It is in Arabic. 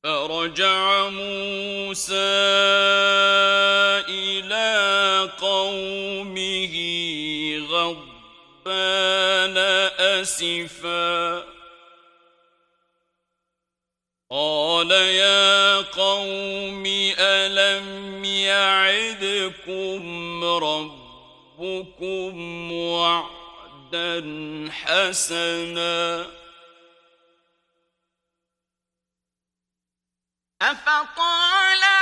فرجع موسى إلى قومه غضبان أسفا قال يا قوم ألم يعدكم ربكم وعدا حسنا أفطال